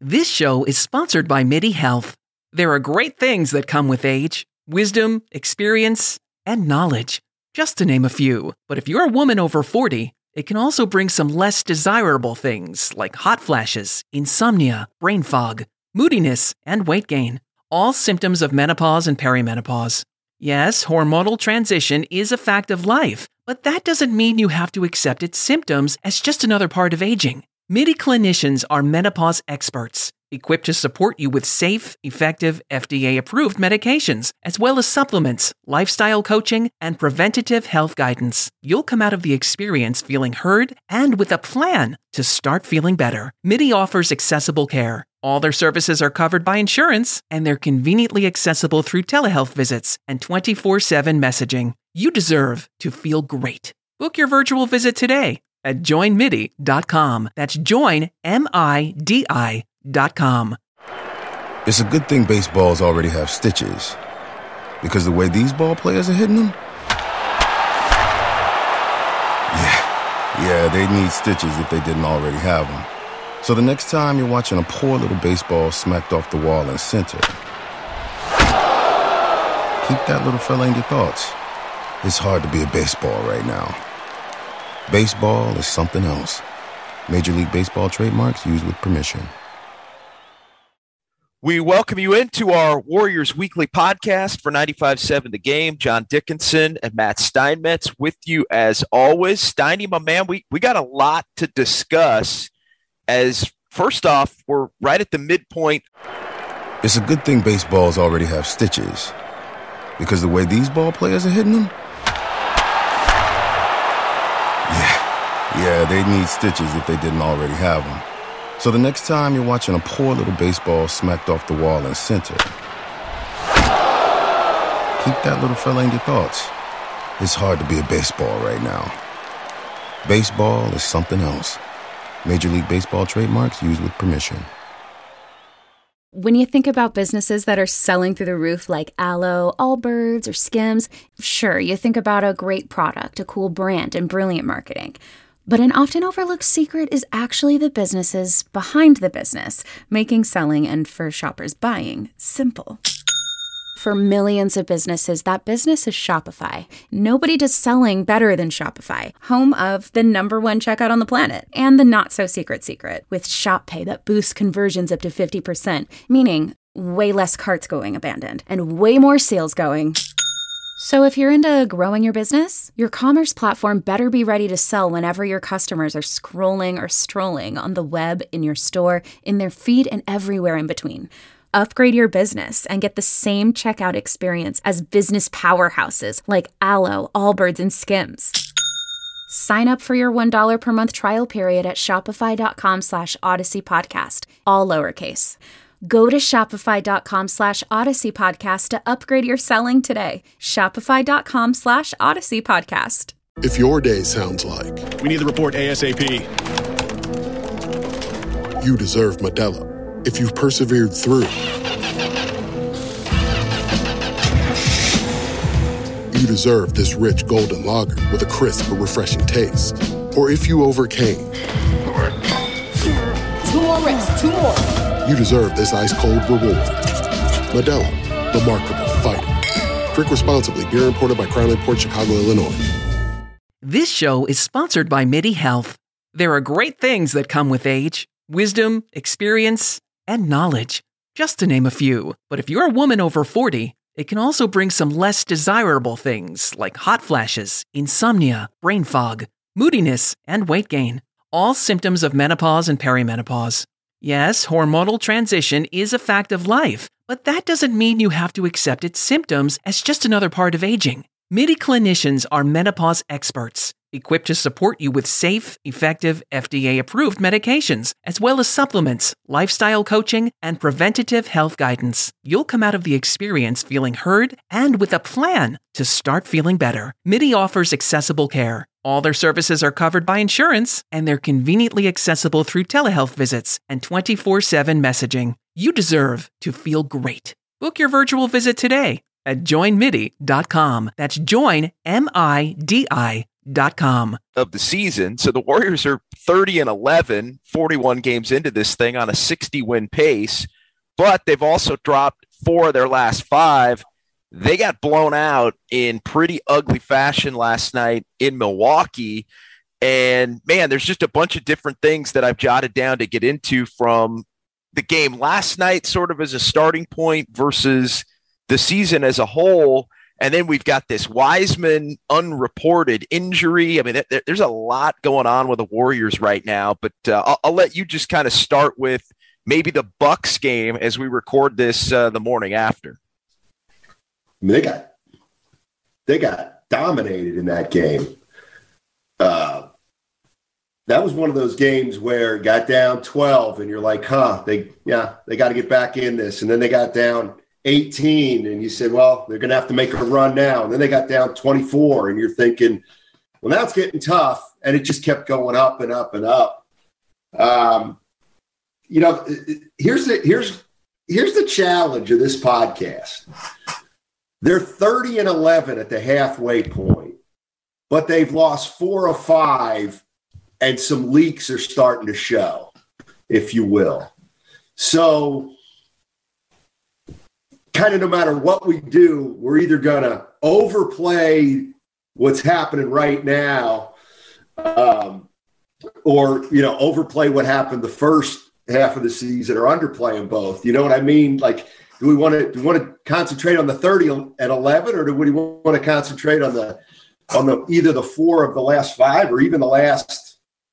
This show is sponsored by MIDI Health. There are great things that come with age: wisdom, experience, and knowledge, just to name a few. But if you're a woman over 40, it can also bring some less desirable things like hot flashes, insomnia, brain fog, moodiness, and weight gain, all symptoms of menopause and perimenopause. Yes, hormonal transition is a fact of life, but that doesn't mean you have to accept its symptoms as just another part of aging. MIDI clinicians are menopause experts, equipped to support you with safe, effective, FDA-approved medications, as well as supplements, lifestyle coaching, and preventative health guidance. You'll come out of the experience feeling heard and with a plan to start feeling better. MIDI offers accessible care. All their services are covered by insurance, and they're conveniently accessible through telehealth visits and 24/7 messaging. You deserve to feel great. Book your virtual visit today at joinmidi.com. That's joinmidi.com. It's a good thing baseballs already have stitches, because the way these ball players are hitting them, yeah, they'd need stitches if they didn't already have them. So the next time you're watching a poor little baseball smacked off the wall in center, keep that little fella in your thoughts. It's hard to be a baseball right now. Baseball is something else. Major League Baseball trademarks used with permission. We welcome you into our Warriors Weekly podcast for 95.7 The Game. John Dickinson and Matt Steinmetz with you as always. Steiny, my man, we got a lot to discuss, as first off, we're right at the midpoint. It's a good thing baseballs already have stitches, because the way these ball players are hitting them, yeah, they'd need stitches if they didn't already have them. So the next time you're watching a poor little baseball smacked off the wall in center, keep that little fella in your thoughts. It's hard to be a baseball right now. Baseball is something else. Major League Baseball trademarks used with permission. When you think about businesses that are selling through the roof like Aloe, Allbirds, or Skims, sure, you think about a great product, a cool brand, and brilliant marketing. But an often overlooked secret is actually the businesses behind the business, making selling and, for shoppers, buying simple. For millions of businesses, that business is Shopify. Nobody does selling better than Shopify, home of the #1 checkout on the planet, and the not-so-secret secret, with Shop Pay that boosts conversions up to 50%, meaning way less carts going abandoned, and way more sales going. So if you're into growing your business, your commerce platform better be ready to sell whenever your customers are scrolling or strolling on the web, in your store, in their feed, and everywhere in between. Upgrade your business and get the same checkout experience as business powerhouses like Aloe, Allbirds, and Skims. Sign up for your $1 per month trial period at shopify.com/Odyssey Podcast, all lowercase. Go to shopify.com/Odyssey Podcast to upgrade your selling today. Shopify.com/Odyssey Podcast. If your day sounds like, we need the report ASAP, you deserve Modelo. If you've persevered through, you deserve this rich golden lager with a crisp but refreshing taste. Or if you overcame, 2 more reps, 2 more. You deserve this ice-cold reward. Modelo, the mark of a fighter. Drink responsibly. Beer imported by Crown Imports, Chicago, Illinois. This show is sponsored by MIDI Health. There are great things that come with age: wisdom, experience, and knowledge, just to name a few. But if you're a woman over 40, it can also bring some less desirable things like hot flashes, insomnia, brain fog, moodiness, and weight gain, all symptoms of menopause and perimenopause. Yes, hormonal transition is a fact of life, but that doesn't mean you have to accept its symptoms as just another part of aging. MIDI clinicians are menopause experts, equipped to support you with safe, effective, FDA-approved medications, as well as supplements, lifestyle coaching, and preventative health guidance. You'll come out of the experience feeling heard and with a plan to start feeling better. MIDI offers accessible care. All their services are covered by insurance, and they're conveniently accessible through telehealth visits and 24/7 messaging. You deserve to feel great. Book your virtual visit today at joinmidi.com. That's joinmidi.com. of the season. So the Warriors are 30-11, 41 games into this thing on a 60-win pace, but they've also dropped 4 of their last 5. They got blown out in pretty ugly fashion last night in Milwaukee. And, man, there's just a bunch of different things that I've jotted down to get into from the game last night, sort of as a starting point versus the season as a whole. And then we've got this Wiseman unreported injury. I mean, there's a lot going on with the Warriors right now, but I'll let you just kind of start with maybe the Bucks game as we record this the morning after. I mean, they got dominated in that game. That was one of those games where it got down 12 and you're like, they got to get back in this. And then they got down 18 and you said, well, they're going to have to make a run now. And then they got down 24 and you're thinking, well, now it's getting tough. And it just kept going up and up and up. Here's the challenge of this podcast. They're 30-11 at the halfway point, but they've lost 4 of 5 and some leaks are starting to show, if you will. So kind of no matter what we do, we're either going to overplay what's happening right now or, overplay what happened the first half of the season or underplay them both. You know what I mean? Like, do we want to concentrate on the 30-11 or do we want to concentrate on the either the 4 of the last 5 or even the last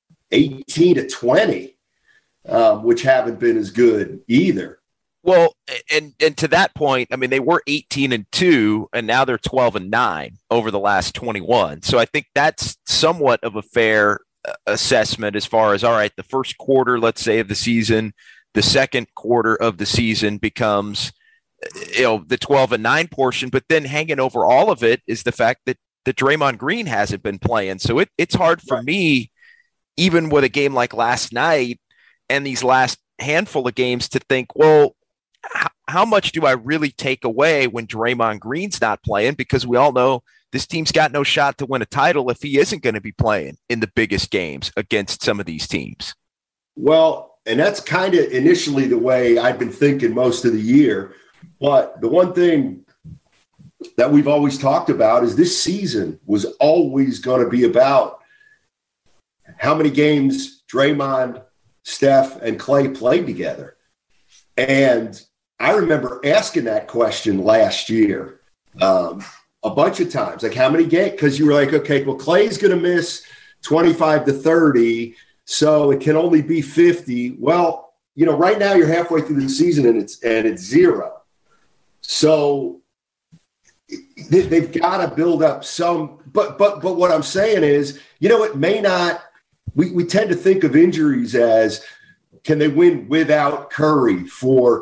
18-20, which haven't been as good either? Well, and to that point, I mean, they were 18-2 and now they're 12-9 over the last 21. So I think that's somewhat of a fair assessment as far as, all right, the first quarter, let's say, of the season, the second quarter of the season becomes, the 12-9 portion, but then hanging over all of it is the fact that Draymond Green hasn't been playing. So it's hard for me, even with a game like last night and these last handful of games, to think, well, how much do I really take away when Draymond Green's not playing? Because we all know this team's got no shot to win a title if he isn't going to be playing in the biggest games against some of these teams. Well, and that's kind of initially the way I've been thinking most of the year. But the one thing that we've always talked about is this season was always going to be about how many games Draymond, Steph, and Clay played together. And I remember asking that question last year a bunch of times, like how many games? Because you were like, okay, well, Clay's going to miss 25 to 30, so it can only be 50. Well, right now you're halfway through the season and it's 0. So they've got to build up some. But what I'm saying is, it may not. We tend to think of injuries as, can they win without Curry for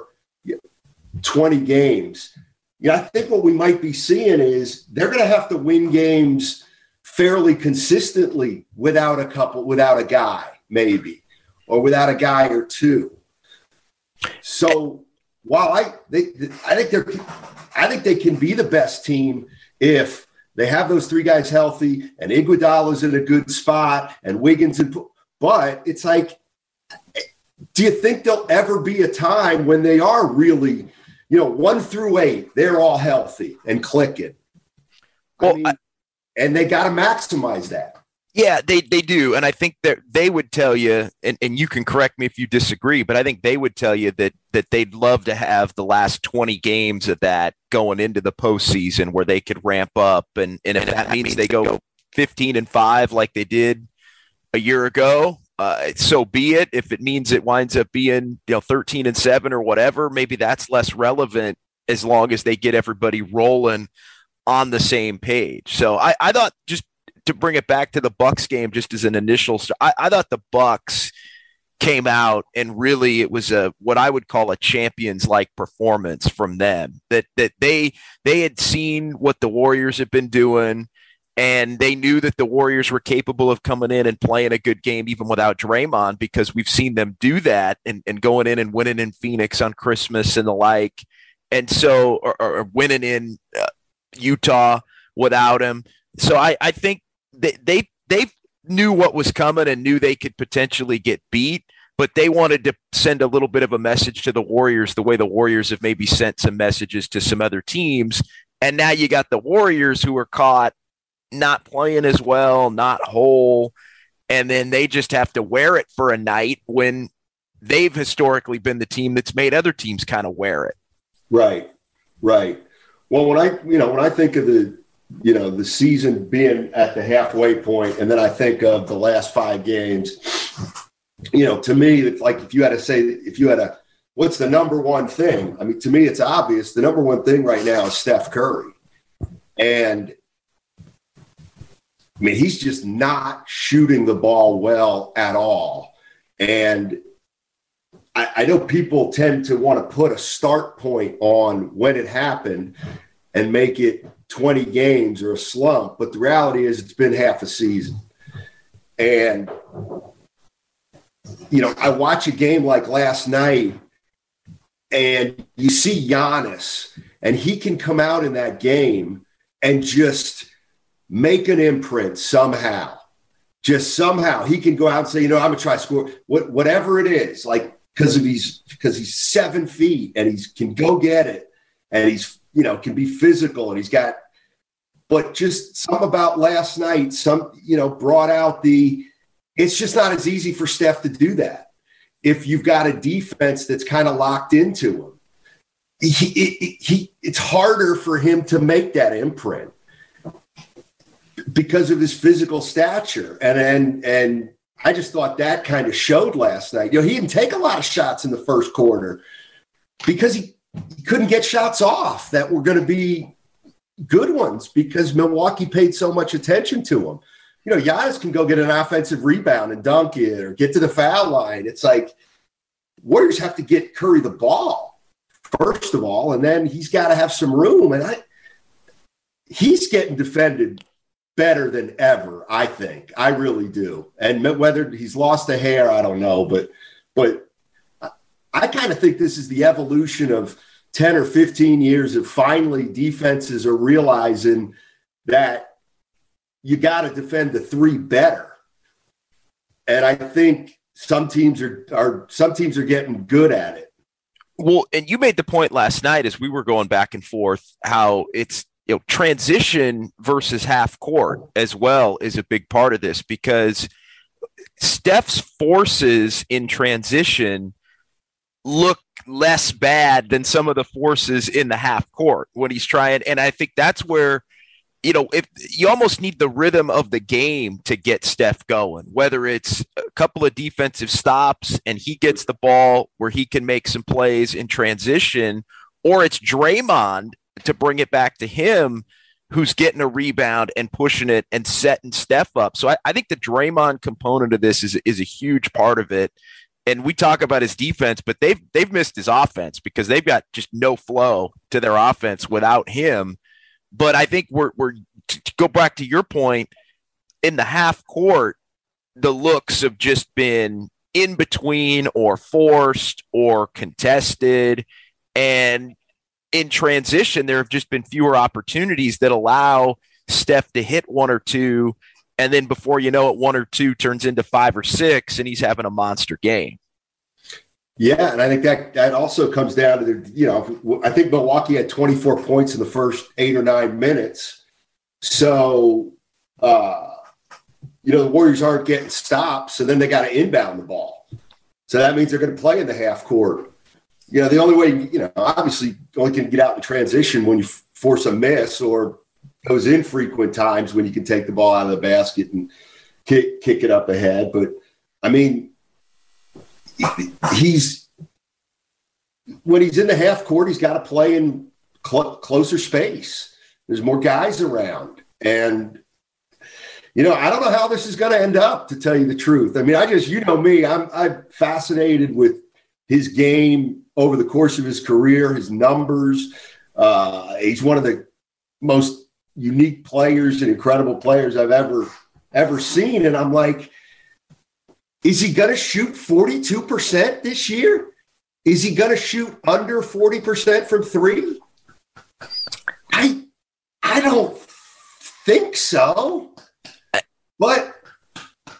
20 games? I think what we might be seeing is they're going to have to win games fairly consistently without a guy, maybe, or without a guy or two. So while I think they can be the best team if they have those 3 guys healthy and Iguodala's in a good spot and Wiggins, but it's like, do you think there'll ever be a time when they are really, 1 through 8, they're all healthy and clicking? Well, and they got to maximize that. Yeah, they do. And I think that they would tell you, and you can correct me if you disagree, but I think they would tell you that they'd love to have the last 20 games of that going into the postseason where they could ramp up. And if that means they go 15-5 like they did a year ago, so be it. If it means it winds up being 13-7 or whatever, maybe that's less relevant as long as they get everybody rolling on the same page. So I thought, just to bring it back to the Bucks game, just as an initial I thought the Bucks came out and really it was what I would call a champions-like performance from them. That they had seen what the Warriors have been doing, and they knew that the Warriors were capable of coming in and playing a good game even without Draymond, because we've seen them do that and going in and winning in Phoenix on Christmas and the like. And so, or winning in Utah without him. So I think they knew what was coming and knew they could potentially get beat, but they wanted to send a little bit of a message to the Warriors the way the Warriors have maybe sent some messages to some other teams. And now you got the Warriors who are caught not playing as well, not whole, and then they just have to wear it for a night when they've historically been the team that's made other teams kind of wear it. Right. Well, when I think of the season being at the halfway point, and then I think of the last 5 games, to me, it's like if you had what's the number one thing? I mean, to me, it's obvious. The number one thing right now is Steph Curry. And I mean, he's just not shooting the ball well at all. And I know people tend to want to put a start point on when it happened and make it 20 games or a slump. But the reality is it's been half a season. And, I watch a game like last night and you see Giannis, and he can come out in that game and just make an imprint somehow. Just somehow he can go out and say, I'm going to try to score whatever it is, like because he's 7 feet and he can go get it, and he's can be physical, and he's got. But just something about last night, brought out it's just not as easy for Steph to do that if you've got a defense that's kind of locked into him. It's harder for him to make that imprint because of his physical stature. And I just thought that kind of showed last night. He didn't take a lot of shots in the first quarter because he couldn't get shots off that were going to be good ones because Milwaukee paid so much attention to him. Giannis can go get an offensive rebound and dunk it or get to the foul line. It's like Warriors have to get Curry the ball, first of all, and then he's got to have some room. And he's getting defended better than ever, I think. I really do. And whether he's lost a hair, I don't know. But I kind of think this is the evolution of 10 or 15 years of finally defenses are realizing that you got to defend the 3 better. And I think some teams are getting good at it. Well, and you made the point last night as we were going back and forth how it's transition versus half court as well is a big part of this, because Steph's forces in transition look less bad than some of the forces in the half court when he's trying. And I think that's where, if you almost need the rhythm of the game to get Steph going, whether it's a couple of defensive stops and he gets the ball where he can make some plays in transition, or it's Draymond to bring it back to him who's getting a rebound and pushing it and setting Steph up. So I think the Draymond component of this is a huge part of it. And we talk about his defense, but they've missed his offense because they've got just no flow to their offense without him. But I think we're to go back to your point, in the half court, the looks have just been in between or forced or contested. And in transition, there have just been fewer opportunities that allow Steph to hit 1 or 2. And then before you know it, 1 or 2 turns into 5 or 6, and he's having a monster game. Yeah, and I think that also comes down to I think Milwaukee had 24 points in the first 8 or 9 minutes. So, the Warriors aren't getting stops, so then they got to inbound the ball. So that means they're going to play in the half court. The only way, obviously only can get out in transition when you force a miss or those infrequent times when you can take the ball out of the basket and kick it up ahead. But, I mean, when he's in the half court, he's got to play in closer space. There's more guys around. And, I don't know how this is going to end up, to tell you the truth. I mean, me, I'm fascinated with his game over the course of his career, his numbers. He's one of the most unique players and incredible players I've ever seen. And I'm like, is he going to shoot 42% this year? Is he going to shoot under 40% from 3? I don't think so.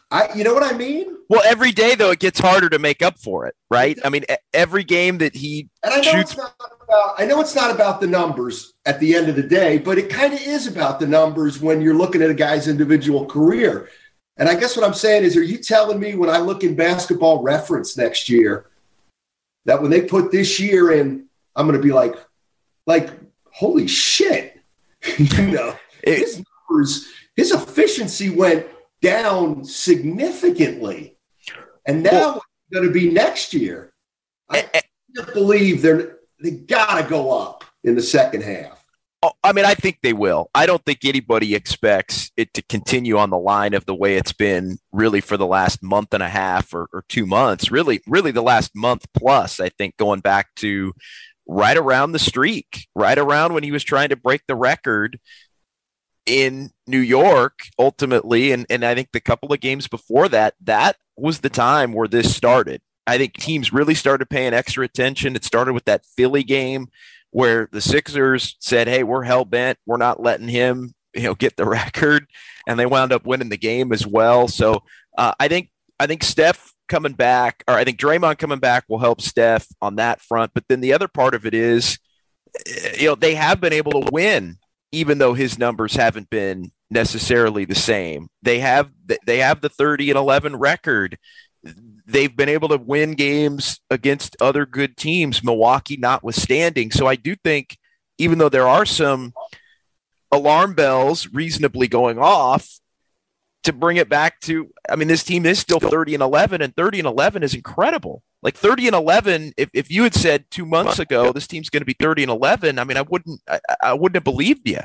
You know what I mean? Well, every day, though, it gets harder to make up for it, right? I mean, every game that he shoots. I know it's not about the numbers at the end of the day, but it kind of is about the numbers when you're looking at a guy's individual career. And I guess what I'm saying is, are you telling me when I look in Basketball Reference next year that when they put this year in, I'm going to be like, holy shit, his numbers, his efficiency went down significantly. And now it's going to be next year. I can't believe they got to go up in the second half. I mean, I think they will. I don't think anybody expects it to continue on the line of the way it's been really for the last month and a half or 2 months, really the last month plus, I think, going back to right around the streak, right around when he was trying to break the record in New York, ultimately. And I think the couple of games before that was the time where this started. I think teams really started paying extra attention. It started with that Philly game where the Sixers said, hey, we're hell bent. We're not letting him, get the record. And they wound up winning the game as well. So I think Steph coming back, or I think Draymond coming back will help Steph on that front. But then the other part of it is, they have been able to win, even though his numbers haven't been necessarily the same. They have the 30-11 record. They've been able to win games against other good teams, Milwaukee notwithstanding. So I do think, even though there are some alarm bells reasonably going off, to bring it back to, I mean, this team is still 30-11, and 30-11 is incredible. Like 30-11, if you had said 2 months ago this team's going to be 30-11, I mean, I wouldn't have believed you.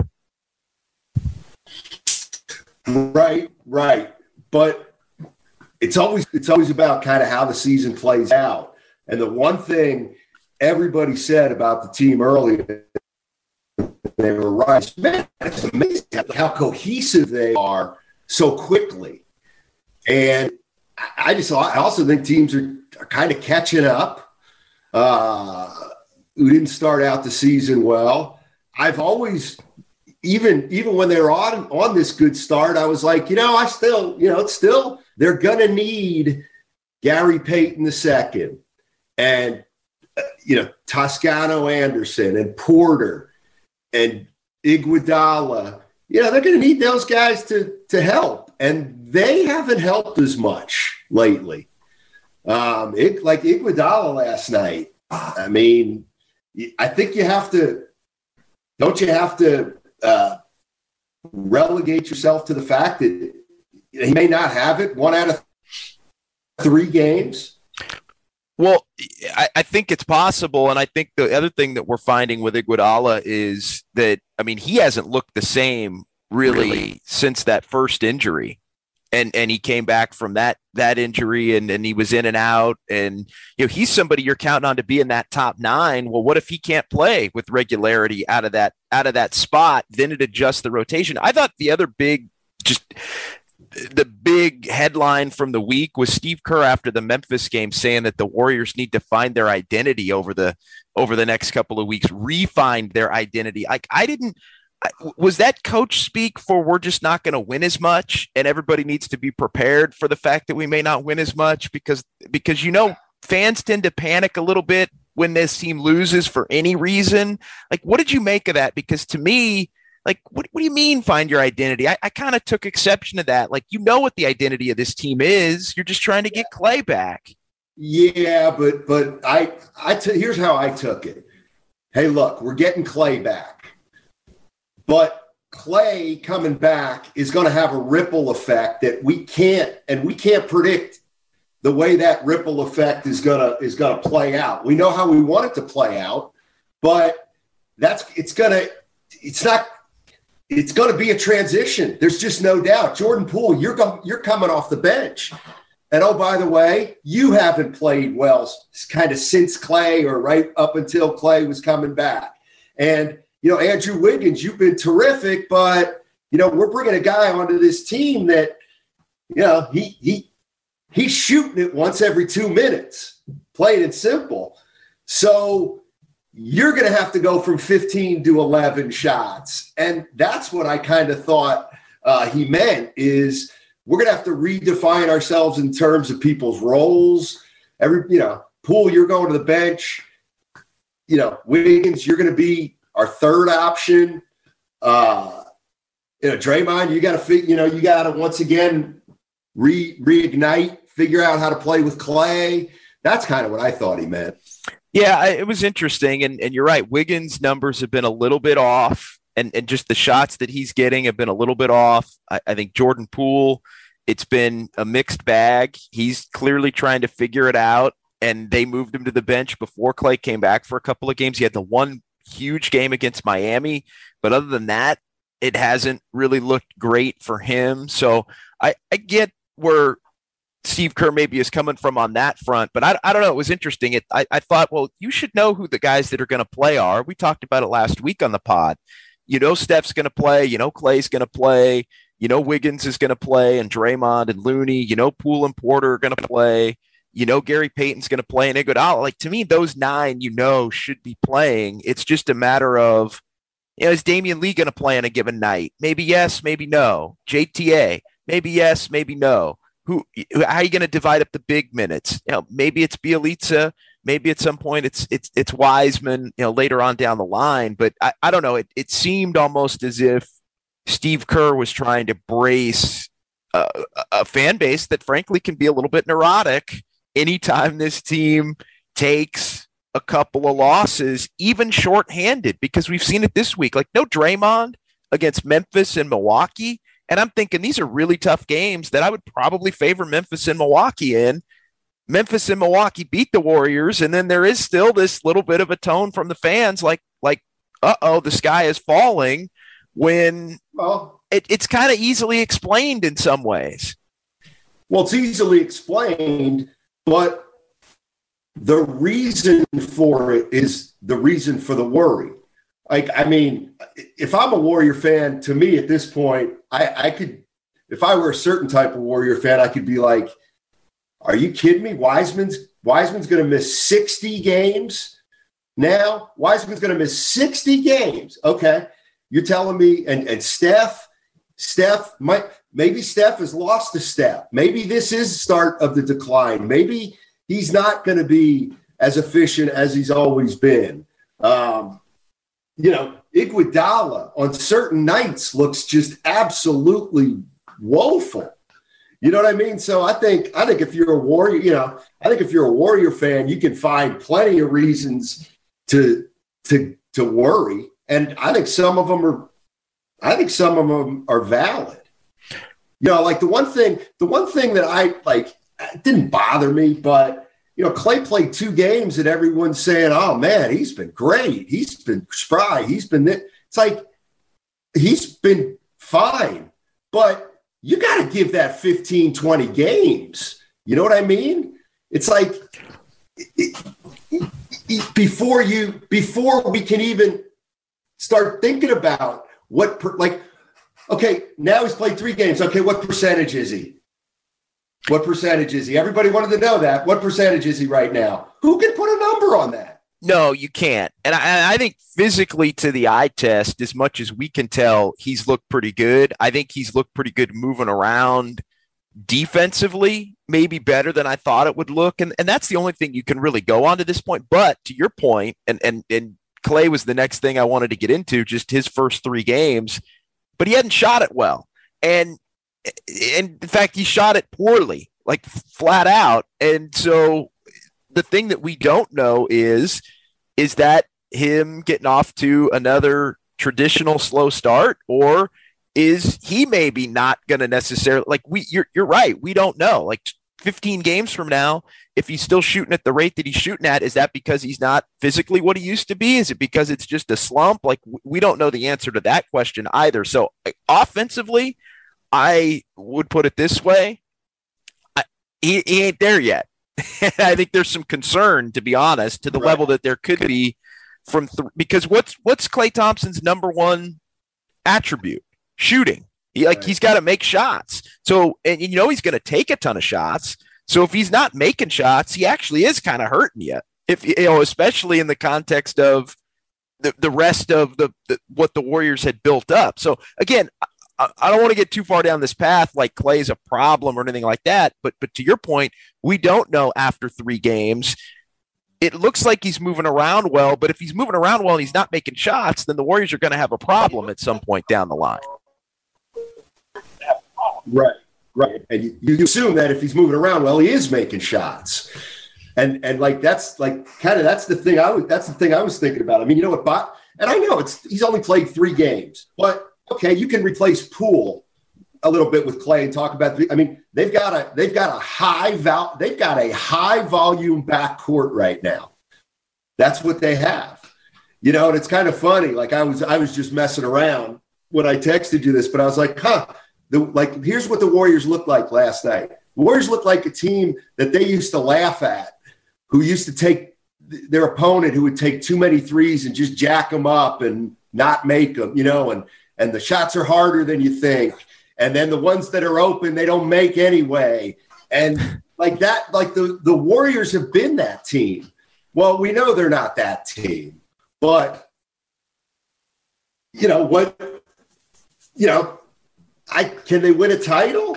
Right. But it's always about kind of how the season plays out. And the one thing everybody said about the team earlier, they were right. Man, it's amazing how cohesive they are so quickly. And I also think teams are kind of catching up. Who didn't start out the season well. I've always, even when they were on this good start, I was like, it's still, they're going to need Gary Payton II and, Toscano Anderson and Porter and Iguodala. They're going to need those guys to help. And they haven't helped as much lately. Like Iguodala last night. I mean, I think don't you have to relegate yourself to the fact that he may not have it 1 out of 3 games? Well, I think it's possible. And I think the other thing that we're finding with Iguodala is that, I mean, he hasn't looked the same really since that first injury. And he came back from that injury and he was in and out. And, he's somebody you're counting on to be in that top 9. Well, what if he can't play with regularity out of that spot? Then it adjusts the rotation. I thought the other big headline from the week was Steve Kerr after the Memphis game saying that the Warriors need to find their identity over the next couple of weeks, refine their identity. Was that coach speak for we're just not going to win as much and everybody needs to be prepared for the fact that we may not win as much because fans tend to panic a little bit when this team loses for any reason? Like, what did you make of that? Because to me, like, what do you mean find your identity? I kind of took exception to that. Like, what the identity of this team is. You're just trying to get Clay back. Yeah, but here's how I took it. Hey, look, we're getting Clay back. But Clay coming back is going to have a ripple effect that we can't predict the way that ripple effect is going to play out. We know how we want it to play out, but it's going to be a transition. There's just no doubt. Jordan Poole, you're coming off the bench. And oh, by the way, you haven't played well kind of since Clay or right up until Clay was coming back. And Andrew Wiggins, you've been terrific, but, we're bringing a guy onto this team that, he's shooting it once every 2 minutes, plain and simple. So you're going to have to go from 15 to 11 shots. And that's what I kind of thought he meant is we're going to have to redefine ourselves in terms of people's roles. Poole, you're going to the bench. Wiggins, you're going to be our third option. Draymond, you got to once again reignite, figure out how to play with Clay. That's kind of what I thought he meant. Yeah, it was interesting. And you're right. Wiggins' numbers have been a little bit off. And just the shots that he's getting have been a little bit off. I think Jordan Poole, it's been a mixed bag. He's clearly trying to figure it out. And they moved him to the bench before Clay came back for a couple of games. He had the one huge game against Miami. But other than that, it hasn't really looked great for him. So I get where Steve Kerr maybe is coming from on that front, but I don't know. It was interesting. I thought, well, you should know who the guys that are going to play are. We talked about it last week on the pod. Steph's going to play. Clay's going to play. Wiggins is going to play, and Draymond and Looney. Poole and Porter are going to play. Gary Payton's going to play, and Iguodala. Like, to me, those 9 should be playing. It's just a matter of, is Damian Lee going to play on a given night? Maybe yes, maybe no. JTA, maybe yes, maybe no. How are you going to divide up the big minutes? Maybe it's Bjelica. Maybe at some point it's Wiseman, later on down the line. But I don't know. It seemed almost as if Steve Kerr was trying to brace a fan base that frankly can be a little bit neurotic anytime this team takes a couple of losses, even shorthanded, because we've seen it this week. Like, no Draymond against Memphis and Milwaukee. And I'm thinking these are really tough games that I would probably favor Memphis and Milwaukee in. Memphis and Milwaukee beat the Warriors, and then there is still this little bit of a tone from the fans like, uh-oh, the sky is falling, when it's kind of easily explained in some ways. Well, it's easily explained, but the reason for it is the reason for the worry. If I'm a Warrior fan, to me at this point, I could, if I were a certain type of Warrior fan, I could be like, are you kidding me? Wiseman's going to miss 60 games now? Wiseman's going to miss 60 games. Okay. You're telling me, and Steph maybe Steph has lost a step. Maybe this is the start of the decline. Maybe he's not going to be as efficient as he's always been. Iguodala on certain nights looks just absolutely woeful. You know what I mean? So I think if you're a Warrior, if you're a Warrior fan, you can find plenty of reasons to worry, and I think some of them are valid. Like the one thing that I like, it didn't bother me, but Clay played 2 games and everyone's saying, "Oh man, he's been great. He's been spry. It's like he's been fine, but." You got to give that 15, 20 games. You know what I mean? It's like before we can even start thinking about okay, now he's played 3 games. Okay, what percentage is he? Everybody wanted to know that. What percentage is he right now? Who can put a number on that? No, you can't. And I think physically, to the eye test, as much as we can tell, he's looked pretty good. I think he's looked pretty good moving around defensively, maybe better than I thought it would look. And that's the only thing you can really go on to this point. But to your point, and Clay was the next thing I wanted to get into, just his first 3 games, but he hadn't shot it well. And in fact, he shot it poorly, like flat out. And so the thing that we don't know is that him getting off to another traditional slow start, or is he maybe not going to necessarily, like, you're right. We don't know. Like 15 games from now, if he's still shooting at the rate that he's shooting at, is that because he's not physically what he used to be? Is it because it's just a slump? Like, we don't know the answer to that question either. So offensively, I would put it this way. He ain't there yet. I think there's some concern, to be honest, to the level that there could be from because what's Klay Thompson's number one attribute? Shooting. He's got to make shots. So, and he's going to take a ton of shots. So if he's not making shots, he actually is kind of hurting you. If especially in the context of the rest of the what the Warriors had built up. So again, I don't want to get too far down this path like Clay's a problem or anything like that. But to your point, we don't know after 3 games. It looks like he's moving around well, but if he's moving around well and he's not making shots, then the Warriors are going to have a problem at some point down the line. Right. And you assume that if he's moving around well, he is making shots. And that's the thing I was thinking about. I mean, you know what, and I know he's only played 3 games, but okay, you can replace Poole a little bit with Clay and talk about they've got a high volume backcourt right now. That's what they have. You know, and it's kind of funny. Like I was just messing around when I texted you this, but I was like, here's what the Warriors looked like last night. The Warriors looked like a team that they used to laugh at, who used to take their opponent who would take too many threes and just jack them up and not make them, you know, and the shots are harder than you think. And then the ones that are open, they don't make anyway. And like that, like the Warriors have been that team. Well, we know they're not that team, but you know what, you know, can they win a title?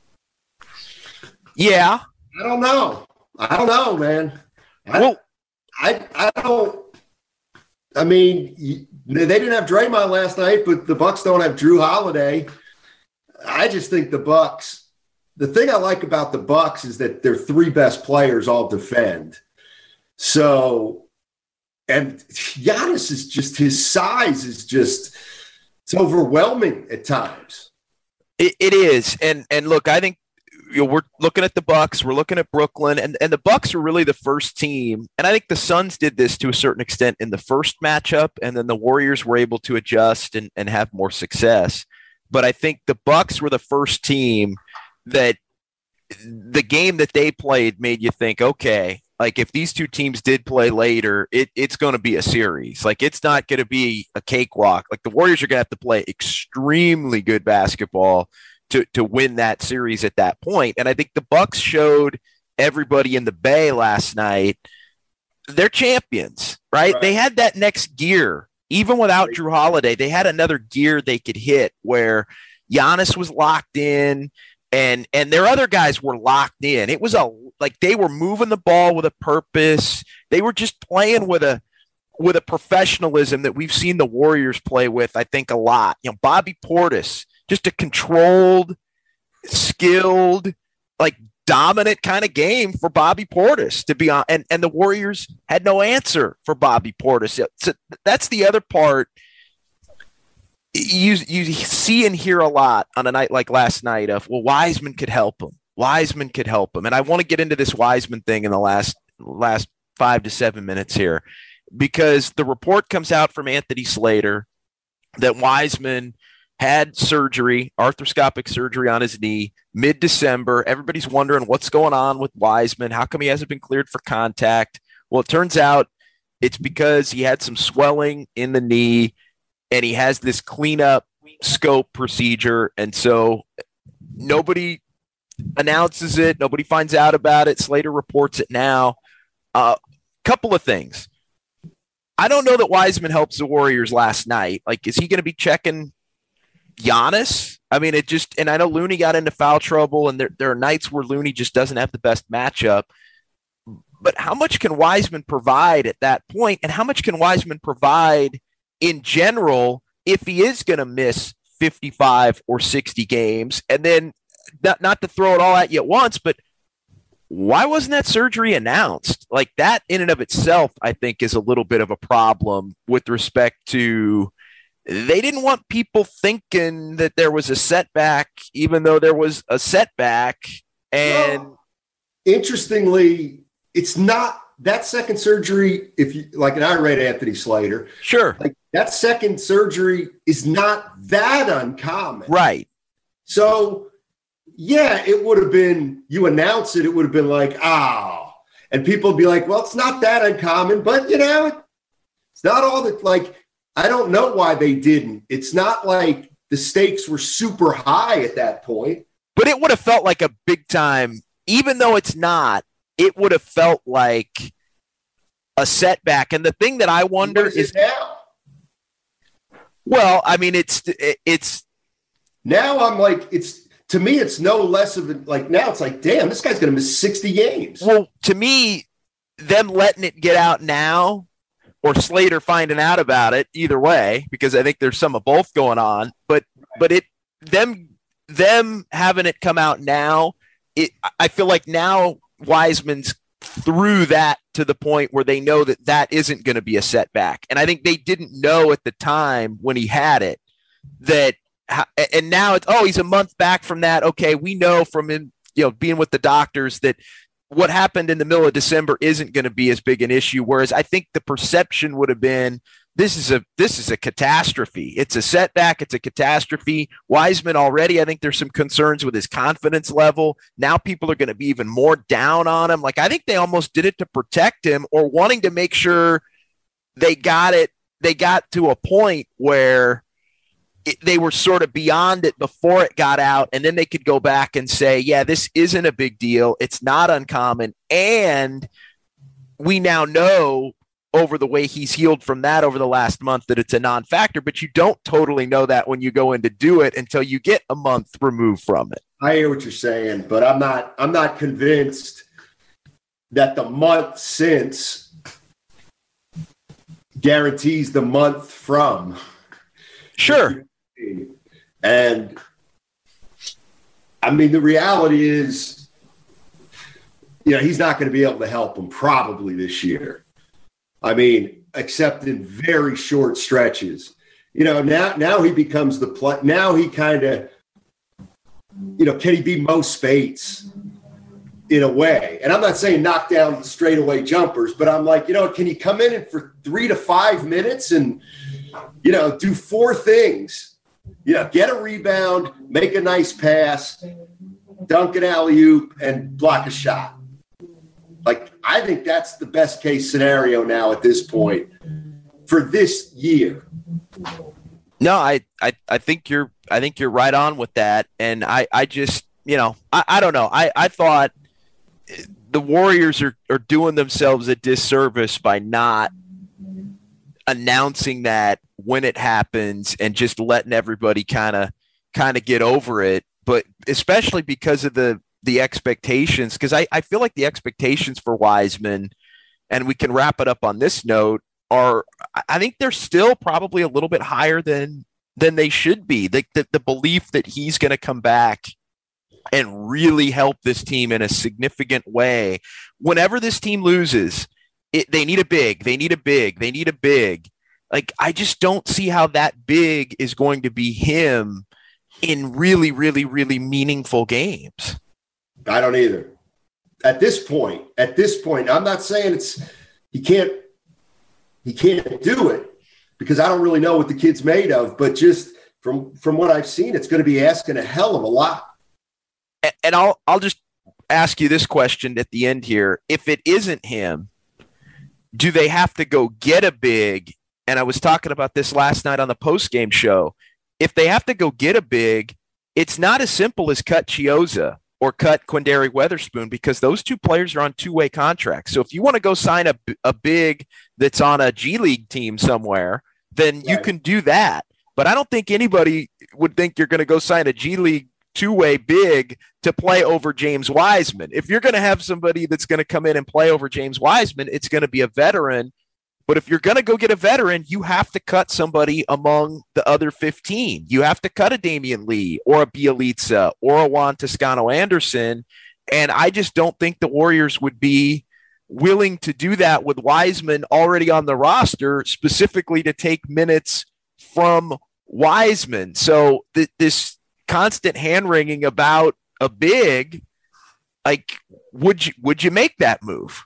Yeah. I don't know, man. I don't. I mean, they didn't have Draymond last night, but the Bucks don't have Drew Holiday. I just think the Bucks. The thing I like about the Bucks is that their 3 best players all defend. So, and Giannis is just, his size is just, it's overwhelming at times. It is, and look, I think we're looking at the Bucks, we're looking at Brooklyn, and the Bucks are really the first team. And I think the Suns did this to a certain extent in the first matchup, and then the Warriors were able to adjust and have more success. But I think the Bucks were the first team that the game that they played made you think, okay, like if these 2 teams did play later, it's going to be a series. Like it's not going to be a cakewalk. Like the Warriors are going to have to play extremely good basketball to win that series at that point. And I think the Bucks showed everybody in the Bay last night they're champions, right? They had that next gear. Even without Drew Holiday, they had another gear they could hit where Giannis was locked in and their other guys were locked in. It was like they were moving the ball with a purpose. They were just playing with a professionalism that we've seen the Warriors play with, I think, a lot. You know, Bobby Portis, just a controlled, skilled, like dominant kind of game for Bobby Portis to be on. And the Warriors had no answer for Bobby Portis. So that's the other part. You see and hear a lot on a night like last night of, well, Wiseman could help him. Wiseman could help him. And I want to get into this Wiseman thing in the last 5 to 7 minutes here, because the report comes out from Anthony Slater that Wiseman had surgery, arthroscopic surgery on his knee mid-December. Everybody's wondering what's going on with Wiseman. How come he hasn't been cleared for contact? Well, it turns out it's because he had some swelling in the knee and he has this cleanup scope procedure. And so nobody announces it. Nobody finds out about it. Slater reports it now. Couple of things. I don't know that Wiseman helps the Warriors last night. Like, is he going to be checking Giannis? I mean, and I know Looney got into foul trouble, and there are nights where Looney just doesn't have the best matchup. But how much can Wiseman provide at that point, and how much can Wiseman provide in general if he is going to miss 55 or 60 games? And then, not to throw it all at you at once, but why wasn't that surgery announced? Like, that in and of itself, I think, is a little bit of a problem with respect to they didn't want people thinking that there was a setback, even though there was a setback. And well, interestingly, it's not that second surgery. If you like, and I read Anthony Slater, sure, like that second surgery is not that uncommon, right? So, yeah, it would have been, you announce it would have been like, and people would be like, well, it's not that uncommon, but you know, it's not all that, like, I don't know why they didn't. It's not like the stakes were super high at that point. But it would have felt like a big time, even though it's not, it would have felt like a setback. And the thing that I wonder is now? Well, I mean, it's Now I'm like, to me, it's no less of now it's like, damn, this guy's going to miss 60 games. Well, to me, them letting it get out now or Slater finding out about it, either way, because I think there's some of both going on, but them having it come out now, I feel like now Wiseman's through that to the point where they know that isn't going to be a setback. And I think they didn't know at the time when he had it and now it's, he's a month back from that. Okay. We know from him, being with the doctors that what happened in the middle of December isn't going to be as big an issue. Whereas I think the perception would have been, this is a catastrophe. It's a setback. It's a catastrophe. Wiseman already, I think there's some concerns with his confidence level. Now people are going to be even more down on him. Like, I think they almost did it to protect him or wanting to make sure they got it. They got to a point where they were sort of beyond it before it got out. And then they could go back and say, yeah, this isn't a big deal. It's not uncommon. And we now know over the way he's healed from that over the last month that it's a non-factor, but you don't totally know that when you go in to do it until you get a month removed from it. I hear what you're saying, but I'm not convinced that the month since guarantees the month from. Sure. And I mean, the reality is, he's not going to be able to help him probably this year. I mean, except in very short stretches. Now he becomes the play. Now he kind of, can he be Mo Spates in a way? And I'm not saying knock down straightaway jumpers, but I'm like, can he come in and for 3 to 5 minutes and, do 4 things? Get a rebound, make a nice pass, dunk an alley-oop, and block a shot. Like, I think that's the best case scenario now at this point for this year. No, I think you're right on with that. And I just, I don't know. I thought the Warriors are doing themselves a disservice by not announcing that when it happens and just letting everybody kind of get over it. But especially because of the expectations, because I feel like the expectations for Wiseman, and we can wrap it up on this note, I think they're still probably a little bit higher than they should be. The belief that he's going to come back and really help this team in a significant way. Whenever this team loses, they need a big. They need a big. They need a big. Like, I just don't see how that big is going to be him in really, really, really meaningful games. I don't either. At this point, I'm not saying he can't do it, because I don't really know what the kid's made of, but just from what I've seen, it's going to be asking a hell of a lot. And I'll just ask you this question at the end here. If it isn't him, do they have to go get a big? And I was talking about this last night on the post-game show. If they have to go get a big, it's not as simple as cut Chiozza or cut Quindary Weatherspoon, because those two players are on two-way contracts. So if you want to go sign a big that's on a G League team somewhere, then you can do that. But I don't think anybody would think you're going to go sign a G League two-way big to play over James Wiseman. If you're going to have somebody that's going to come in and play over James Wiseman, it's going to be a veteran. But if you're going to go get a veteran, you have to cut somebody among the other 15. You have to cut a Damian Lee or a Bjelica or a Juan Toscano-Anderson. And I just don't think the Warriors would be willing to do that with Wiseman already on the roster, specifically to take minutes from Wiseman. So this constant hand-wringing about a big, like, would you make that move?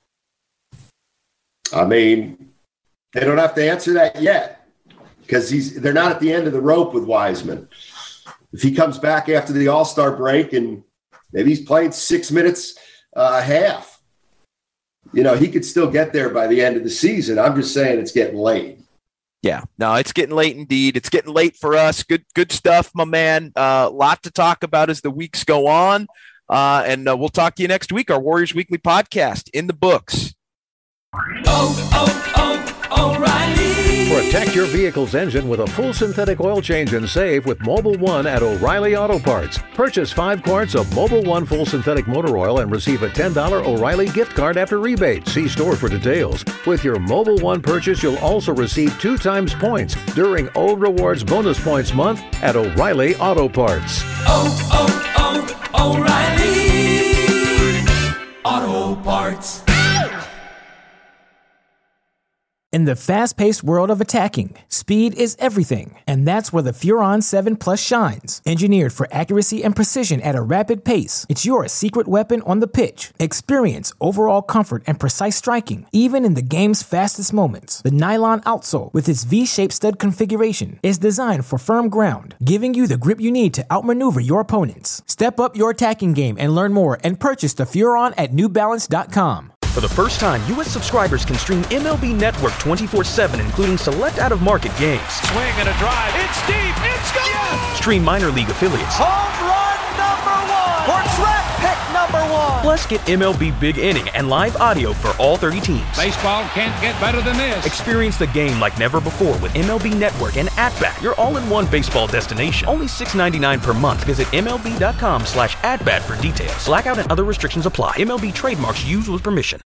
I mean, they don't have to answer that yet, because they're not at the end of the rope with Wiseman. If he comes back after the All-Star break and maybe he's playing 6 minutes a half, he could still get there by the end of the season. I'm just saying it's getting late. Yeah, no, it's getting late indeed. It's getting late for us. Good stuff, my man. A lot to talk about as the weeks go on. And we'll talk to you next week. Our Warriors Weekly podcast in the books. O'Reilly. For a tech Protect your vehicle's engine with a full synthetic oil change and save with Mobil 1 at O'Reilly Auto Parts. Purchase 5 quarts of Mobil 1 full synthetic motor oil and receive a $10 O'Reilly gift card after rebate. See store for details. With your Mobil 1 purchase, you'll also receive 2 times points during O Rewards Bonus Points Month at O'Reilly Auto Parts. O'Reilly Auto Parts. In the fast-paced world of attacking, speed is everything, and that's where the Furon 7 Plus shines. Engineered for accuracy and precision at a rapid pace, it's your secret weapon on the pitch. Experience overall comfort and precise striking, even in the game's fastest moments. The nylon outsole, with its V-shaped stud configuration, is designed for firm ground, giving you the grip you need to outmaneuver your opponents. Step up your attacking game and learn more and purchase the Furon at NewBalance.com. For the first time, U.S. subscribers can stream MLB Network 24/7, including select out-of-market games. Swing and a drive. It's deep. It's gone. Yes! Stream minor league affiliates. Home run #1 for draft pick #1. Plus, get MLB Big Inning and live audio for all 30 teams. Baseball can't get better than this. Experience the game like never before with MLB Network and @Bat, your all-in-one baseball destination. Only $6.99 per month. Visit MLB.com/@Bat for details. Blackout and other restrictions apply. MLB trademarks used with permission.